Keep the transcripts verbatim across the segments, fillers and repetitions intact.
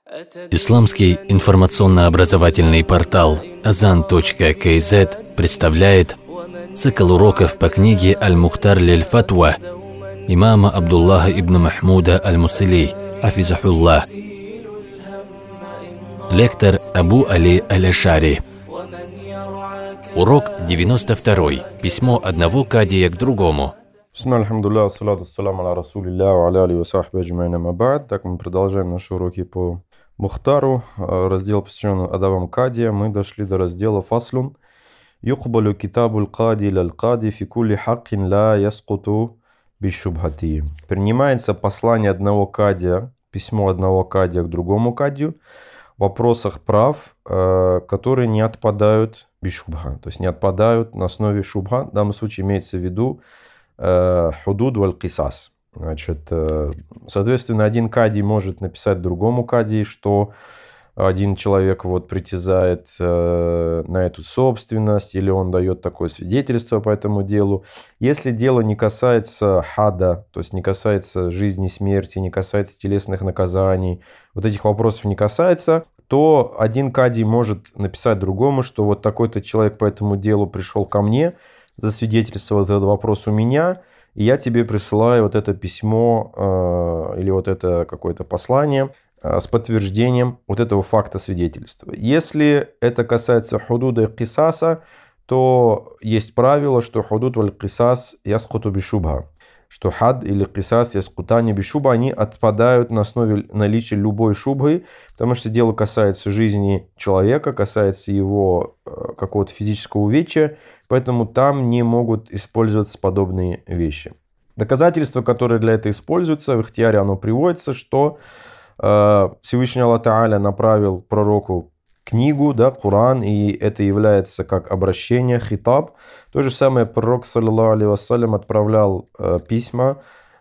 Исламский информационно-образовательный портал азан точка кей зет представляет цикл уроков по книге «Аль-Мухтар лиль-Фатва» имама Абдуллаха ибн Махмуда аль-Мусили, хафизахуллах. Лектор Абу Али аль-Ашари. Урок девяносто второй. Письмо одного кадия к другому. Так, мы продолжаем наши уроки по Мухтару, раздел, посвященный адабам кадия. Мы дошли до раздела Фаслун. Юкбалю китабуль кади лаль кади фи кулли хаккин ла яскуту бишубхати. Принимается послание одного кадия, письмо одного кадия к другому кадию в вопросах прав, которые не отпадают бишубха, то есть не отпадают на основе шубха. В данном случае имеется в виду худуд валь кисас. Значит, соответственно, один кадий может написать другому кадии, что один человек вот притязает на эту собственность, или он дает такое свидетельство по этому делу. Если дело не касается хада, то есть не касается жизни, смерти, не касается телесных наказаний, вот этих вопросов не касается, то один кадий может написать другому, что вот такой-то человек по этому делу пришел ко мне, засвидетельствовал этот вопрос у меня, и я тебе присылаю вот это письмо э, или вот это какое-то послание э, с подтверждением вот этого факта свидетельства. Если это касается худуда и кисаса, то есть правило, что худуд валь кисас яскуту бишубха, что хад или кисас яскутани бишуба, они отпадают на основе наличия любой шубхы, потому что дело касается жизни человека, касается его э, какого-то физического увечья, поэтому там не могут использоваться подобные вещи. Доказательство, которое для этого используется, в ихтияре оно приводится, что э, Всевышний Аллах Тааля направил пророку книгу, да, Коран, и это является как обращение, хитаб. То же самое пророк, саллаллаху алейхи вассалям, отправлял э, письма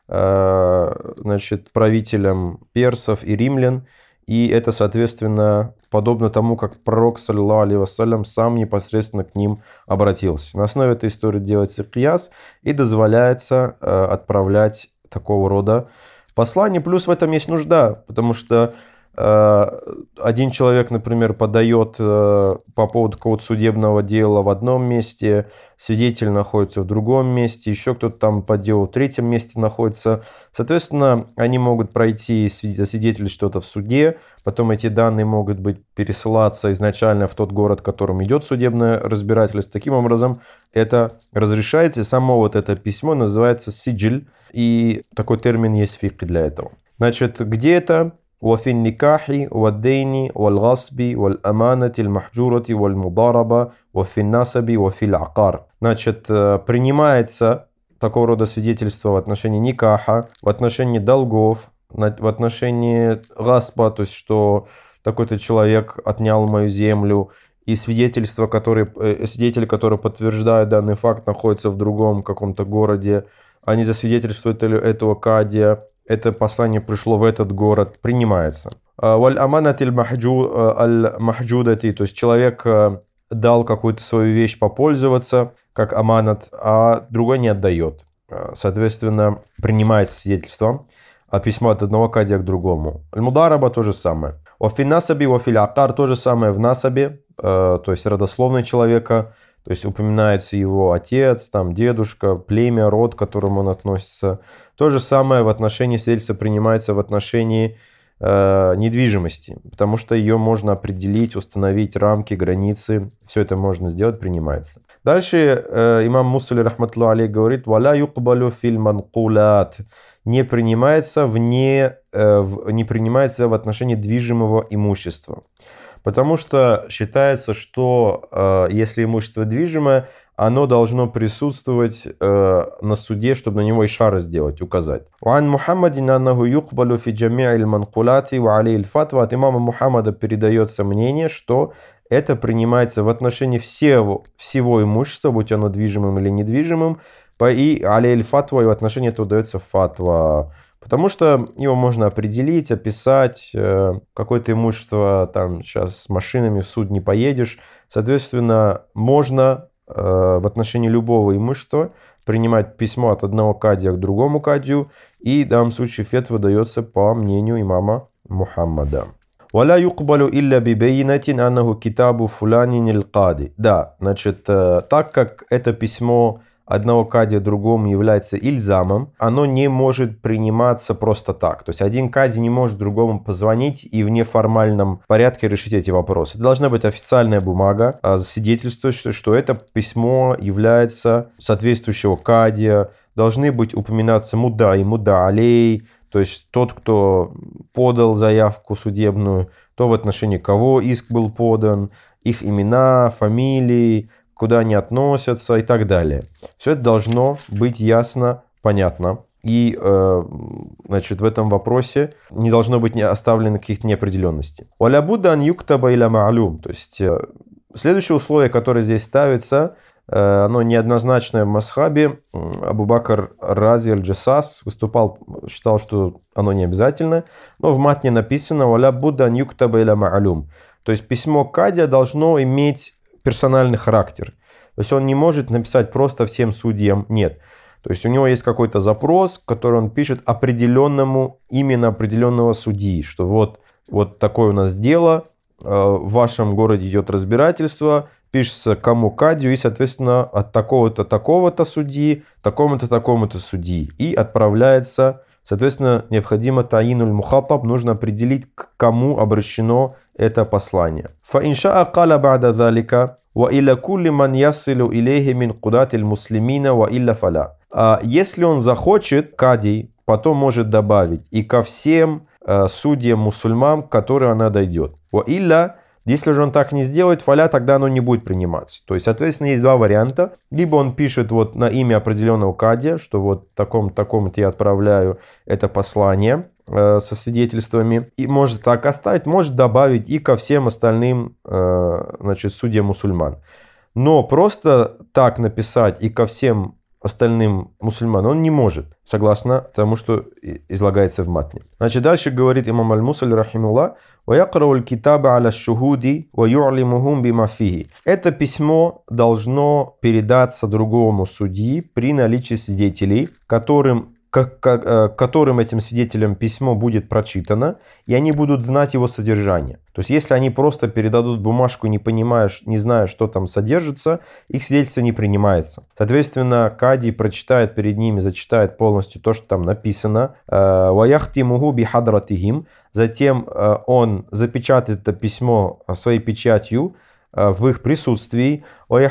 э, значит, правителям персов и римлян, и это, соответственно, подобно тому, как пророк, саллаллаху алейхи вассалям, сам непосредственно к ним обратился. На основе этой истории делается кияс и дозволяется э, отправлять такого рода послания. Плюс в этом есть нужда, потому что э, один человек, например, подает э, по поводу какого-то судебного дела в одном месте, свидетель находится в другом месте, еще кто-то там по делу в третьем месте находится. Соответственно, они могут пройти засвидетельствовать что-то в суде, потом эти данные могут быть пересылаться изначально в тот город, в котором идет судебное разбирательство. Таким образом, это разрешается. Само вот это письмо называется сиджиль, и такой термин есть в фикхе для этого. Значит, где это? وفي النكاح والدين والغصب والأمانة المحجورة والمضاربة وفي النسب وفي العقار. Значит, принимается такого рода свидетельство в отношении никаха, в отношении долгов, в отношении гаспа, то есть что такой-то человек отнял мою землю, и свидетельство, который, свидетель, который подтверждает данный факт, находится в другом каком-то городе, они засвидетельствуют этого кадия, это послание пришло в этот город, принимается. Валь аманат аль-махджудати, то есть человек дал какую-то свою вещь попользоваться, как аманат, а другой не отдает. Соответственно, принимается свидетельство, а письмо от одного кадия к другому. Аль-мудараба то же самое. Вафи насаби, вафи акар то же самое в насабе, то есть родословной человека, то есть упоминается его отец, там дедушка, племя, род, к которому он относится. То же самое в отношении свидетельства принимается в отношении э, недвижимости, потому что ее можно определить, установить рамки, границы, все это можно сделать, принимается. Дальше э, имам Мусали рахматуллаху алейх говорит: «Валя юкбалю фил манкулят», не принимается, вне, э, в, не принимается в отношении движимого имущества. Потому что считается, что э, если имущество движимое, оно должно присутствовать э, на суде, чтобы на него ишара сделать, указать. От имама Мухаммада передается мнение, что это принимается в отношении всего, всего имущества, будь оно движимым или недвижимым, и алей фатва, и в отношении этого дается фатва. Потому что его можно определить, описать, какое-то имущество, там сейчас с машинами в суд не поедешь. Соответственно, можно в отношении любого имущества принимать письмо от одного кадия к другому кадию, и в данном случае фетва дается по мнению имама Мухаммада. «Валя юкбалю илля бибейнатин аннаху китабу фуланин иль-кади». Да, значит, так как это письмо одного кади другому является ильзамом, оно не может приниматься просто так. То есть один кади не может другому позвонить и в неформальном порядке решить эти вопросы. Это должна быть официальная бумага, свидетельствующая, что это письмо является соответствующего кади. Должны быть упоминаться мудда и мудда алей, то есть тот, кто подал заявку судебную, то в отношении кого иск был подан, их имена, фамилии, куда они относятся и так далее. Все это должно быть ясно, понятно. И э, значит, в этом вопросе не должно быть оставлено каких-то неопределенностей. «Валя буддан юктаба иля ма'люм». То есть э, следующее условие, которое здесь ставится, э, оно неоднозначное в масхабе. Абу Бакр Рази аль-Джассас выступал, считал, что оно не обязательно. Но в матне написано «Валя буддан юктаба иля ма'люм». То есть письмо кадия должно иметь персональный характер. То есть он не может написать просто всем судьям, нет. То есть у него есть какой-то запрос, который он пишет определенному, именно определенного судьи, что вот, вот такое у нас дело, в вашем городе идет разбирательство, пишется кому кадию и, соответственно, от такого-то, такого-то судьи, такому-то, такому-то судьи. И отправляется, соответственно, необходимо таинуль мухатаб, нужно определить, к кому обращено это послание. Фаиншаа каля ба'да залика ва илля кулли ман ясилу илейхи мин кудатиль муслимина ва илля фаля. Если он захочет, кадий потом может добавить и ко всем э, судьям мусульман, к которым она дойдет. Ва илля, если же он так не сделает, фаля, тогда оно не будет приниматься. То есть, соответственно, есть два варианта. Либо он пишет вот на имя определенного кадия, что вот такому такому-то я отправляю это послание со свидетельствами, и может так оставить, может добавить и ко всем остальным, значит, судьям мусульман. Но просто так написать и ко всем остальным мусульманам он не может, согласно тому, что излагается в матне. Значит, дальше говорит имам аль-Мусаль рахимуллах: «Ваякрауль китаба аля шухуди ва ю'лимухум бима фихи». Это письмо должно передаться другому судьи при наличии свидетелей, которым Как, как, которым этим свидетелям письмо будет прочитано, и они будут знать его содержание. То есть, если они просто передадут бумажку, не понимая, не зная, что там содержится, их свидетельство не принимается. Соответственно, кади прочитает перед ними, зачитает полностью то, что там написано. «Ваяхтимуху бихадратихим». Затем он запечатает это письмо своей печатью в их присутствии,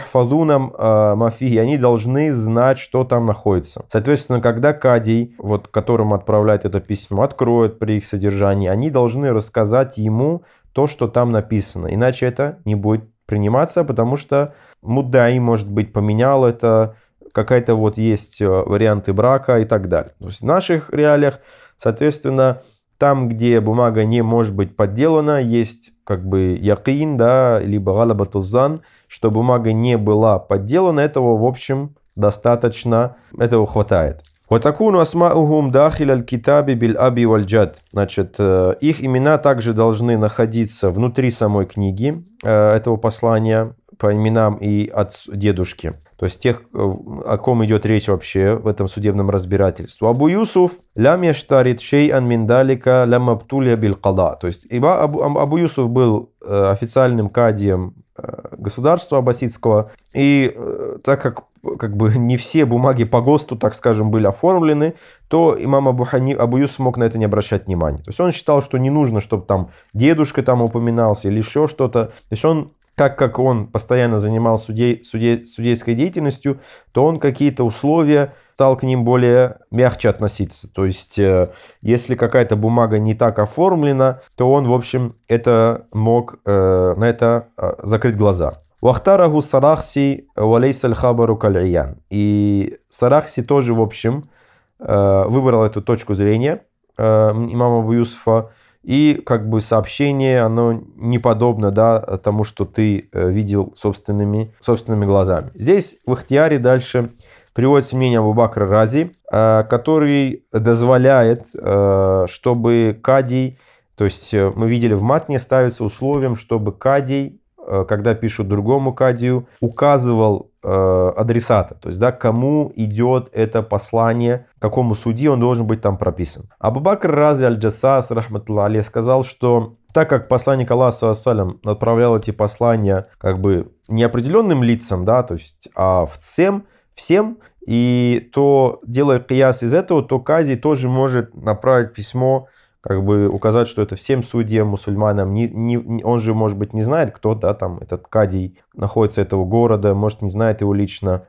они должны знать, что там находится. Соответственно, когда кадий, вот, которому отправляет это письмо, откроет при их содержании, они должны рассказать ему то, что там написано. Иначе это не будет приниматься, потому что муддаи, может быть, поменял это, какая-то вот есть варианты брака и так далее. То есть в наших реалиях, соответственно, там, где бумага не может быть подделана, есть как бы якин, да, либо галабатуззан, что бумага не была подделана, этого, в общем, достаточно, этого хватает. Ватакуну асмаухум дахиль аль-китаби биль аби валь-джад. Значит, их имена также должны находиться внутри самой книги этого послания по именам и от дедушки. То есть тех, о ком идет речь вообще в этом судебном разбирательстве. Абу Юсуф лям яштарит шей'ан мин далика лям абтулия биль када. То есть Абу, Абу Юсуф был официальным кадием государства аббасидского. И так как, как бы не все бумаги по ГОСТу, так скажем, были оформлены, то имам Абу, Хани, Абу Юсуф мог на это не обращать внимания. То есть он считал, что не нужно, чтобы там дедушка там упоминался или еще что-то. То есть он, так как он постоянно занимался судей, судей, судейской деятельностью, то он какие-то условия стал к ним более мягче относиться. То есть, если какая-то бумага не так оформлена, то он, в общем, это мог э, на это закрыть глаза. Вахтараху Сарахси валейсаль хабару кал'иян. И Сарахси тоже, в общем, э, выбрал эту точку зрения э, имама Абу Юсуфа. И как бы сообщение, оно не подобно, да, тому, что ты видел собственными, собственными глазами. Здесь в ихтияре дальше приводится мнение Абу Бакра Рази, который дозволяет, чтобы кадий, то есть мы видели в матне, ставится условием, чтобы кадий, когда пишут другому кадию, указывал адресата, то есть, да, кому идет это послание, какому судьи он должен быть там прописан. Абу Бакр Рази аль-Джассас, рахматуллах алейх, сказал, что Так как посланник Аллаха салям направлял эти послания как бы неопределенным лицам, да, то есть а всем, всем, и то, делая кияс из этого, то кади тоже может направить письмо, как бы указать, что это всем судьям, мусульманам. Не, не, он же, может быть, не знает, кто, да, там, этот кадий находится этого города, может, не знает его лично.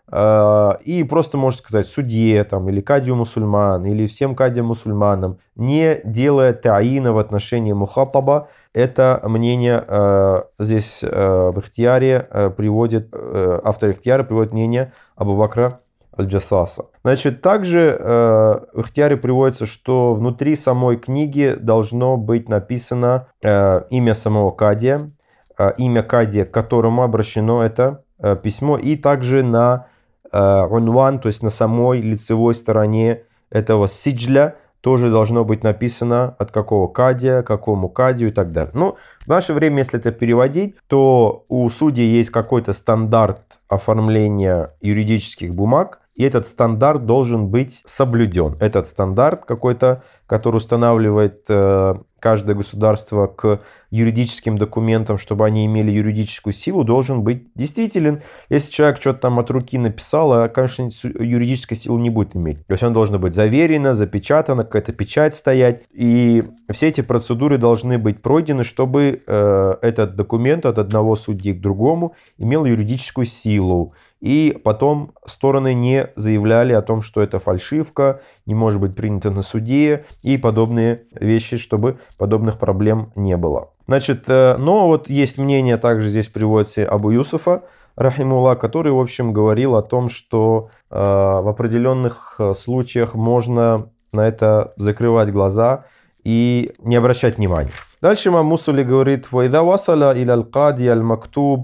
И просто может сказать судье, там, или кадию мусульман, или всем кадиям мусульманам, не делая таина в отношении мухатаба. Это мнение э, здесь э, в ихтияре э, приводит, э, автор ихтияра приводит мнение Абу Бакра аль-Джассаса. Значит, также э, в ихтияре приводится, что внутри самой книги должно быть написано э, имя самого кадия, э, имя кадия, к которому обращено это э, письмо, и также на э, унван, то есть на самой лицевой стороне этого сиджля, тоже должно быть написано, от какого кадия, какому кадию и так далее. Ну, в наше время, если это переводить, то у судей есть какой-то стандарт оформления юридических бумаг, и этот стандарт должен быть соблюден. Этот стандарт какой-то, который устанавливает э, каждое государство к юридическим документам, чтобы они имели юридическую силу, должен быть действителен. Если человек что-то там от руки написал, а, конечно, юридической силы не будет иметь. То есть он должен быть заверено, запечатано, какая-то печать стоять. И все эти процедуры должны быть пройдены, чтобы э, этот документ от одного судьи к другому имел юридическую силу. И потом стороны не заявляли о том, что это фальшивка, не может быть принято на суде и подобные вещи, чтобы подобных проблем не было. Значит, но вот есть мнение, также здесь приводится Абу Юсуфа, рахимулла, который, в общем, говорил о том, что э, в определенных случаях можно на это закрывать глаза и не обращать внимания. Дальше имам Мусули говорит: «Вайда васаля иля аль-кади аль-мактуб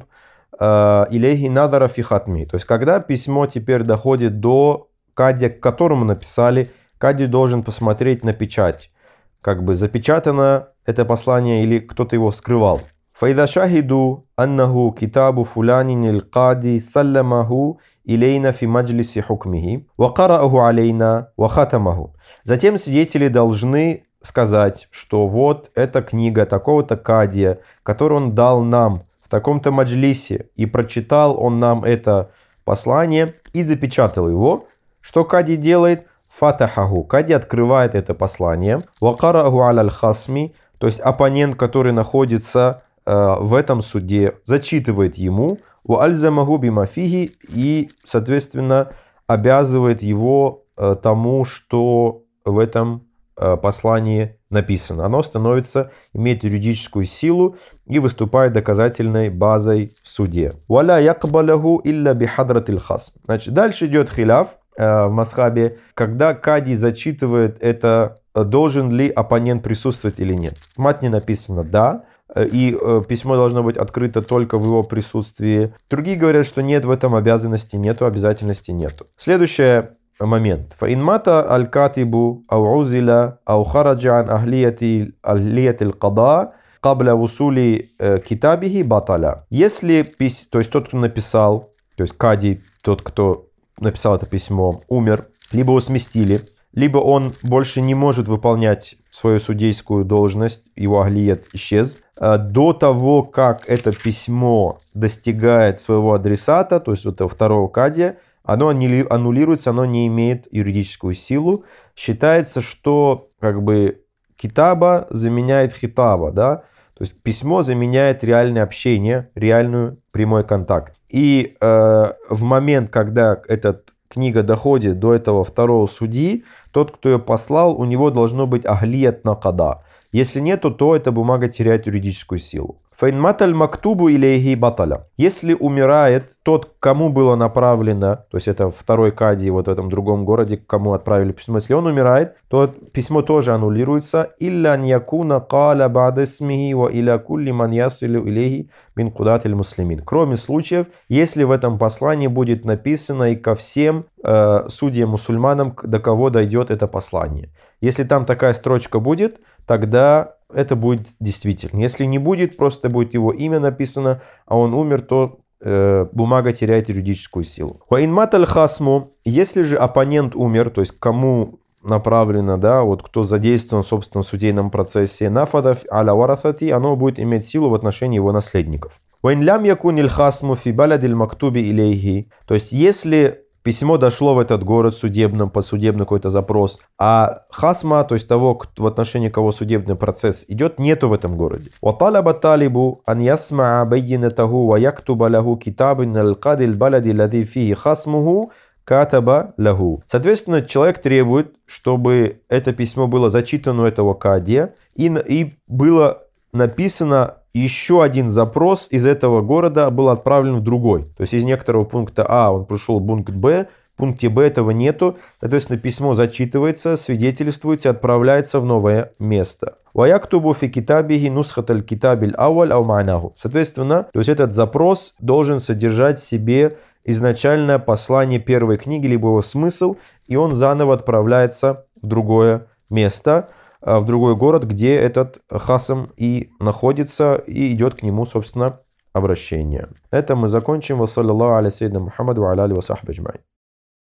илейхи надара фи хатми». То есть, когда письмо теперь доходит до кадия, к которому написали, кади должен посмотреть на печать. Как бы запечатано это послание или кто-то его вскрывал. «Файда шахиду аннаху китабу фуланин аль-кади саллямаху илейна фи маджлиси хукмихи ва карааху алейна ва хатамаху». Затем свидетели должны сказать, что вот эта книга такого-то кадия, которую он дал нам в таком-то маджлисе, и прочитал он нам это послание и запечатал его. Что кади делает? Фатахаху. Кади открывает это послание. Вакараху аляль хасми, то есть оппонент, который находится э, в этом суде, зачитывает ему. Ва альзамаху бимафихи, и, соответственно, обязывает его э, тому, что в этом э, послании написано. Оно становится, имеет юридическую силу и выступает доказательной базой в суде. «Валя якбаляху илля бихадратил хасм». Значит, дальше идет хиляф э, в масхабе, когда кади зачитывает это, должен ли оппонент присутствовать или нет. В матне написано «да», и э, письмо должно быть открыто только в его присутствии. Другие говорят, что нет, в этом обязанности нету, обязательности нету. Следующий момент. «Фаинмата аль-катибу ау узиля ау хараджа ан ахлияти аль-када кабля вусули китабихи баталя». Если, то есть тот, кто написал, то есть кади, тот, кто написал это письмо, умер, либо его сместили, либо он больше не может выполнять свою судейскую должность, его ахлият исчез, до того, как это письмо достигает своего адресата, то есть этого второго кадия, оно аннулируется, оно не имеет юридическую силу. Считается, что как бы китаба заменяет хитаба, да? То есть письмо заменяет реальное общение, реальный прямой контакт. И э, в момент, когда эта книга доходит до этого второго судьи, тот, кто ее послал, у него должно быть ахлият на када. Если нету, то эта бумага теряет юридическую силу. Файнматаль мактубу илейхи баталя. Если умирает тот, кому было направлено, то есть это второй кади вот в этом другом городе, кому отправили письмо, если он умирает, то письмо тоже аннулируется. Илля ньякуна каля бадесмихи ва иля кулли ман ясилю илейхи мин кудатиль муслимин. Кроме случаев, если в этом послании будет написано и ко всем э, судьям мусульманам, до кого дойдет это послание. Если там такая строчка будет, тогда это будет действительно. Если не будет, просто будет его имя написано, а он умер, то э, бумага теряет юридическую силу. Ваинматаль хасму, если же оппонент умер, то есть кому направлено, да, вот кто задействован, собственно, в судейном процессе, нафада аля варасати, оно будет иметь силу в отношении его наследников. Вайн лям якуниль хасму фи баладиль мактуби илейхи. То есть, если письмо дошло в этот город судебным, по судебный какой-то запрос, а хасма, то есть того, в отношении кого судебный процесс идет, нету в этом городе. وطلب الطالب أن يسمع بينته ويكتب له كتاب من القاضي البلد الذي فيه خصمه كاتب له. Соответственно, человек требует, чтобы это письмо было зачитано у этого кади и, и было написано еще один запрос из этого города был отправлен в другой. То есть из некоторого пункта А он пришел в пункт Б, в пункте Б этого нету. Соответственно, письмо зачитывается, свидетельствуется, отправляется в новое место. Соответственно, то есть этот запрос должен содержать в себе изначальное послание первой книги, либо его смысл, и он заново отправляется в другое место, в другой город, где этот хасам и находится, и идет к нему, собственно, обращение. Это мы закончим. Ва саллаллаху аля сайидина Мухаммаду ва аля алихи ва сахбихи аджмаин.